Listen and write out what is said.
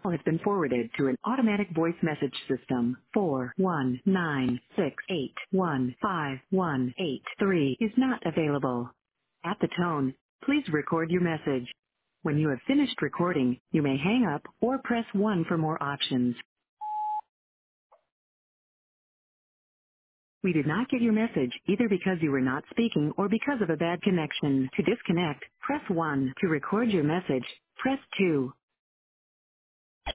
Has been forwarded to an automatic voice message system. 41968155183 is not available. At the tone, please record your message. When you have finished recording, you may hang up or press 1 for more options. We did not get your message either because you were not speaking or because of a bad connection. To disconnect, press 1. To record your message, press 2.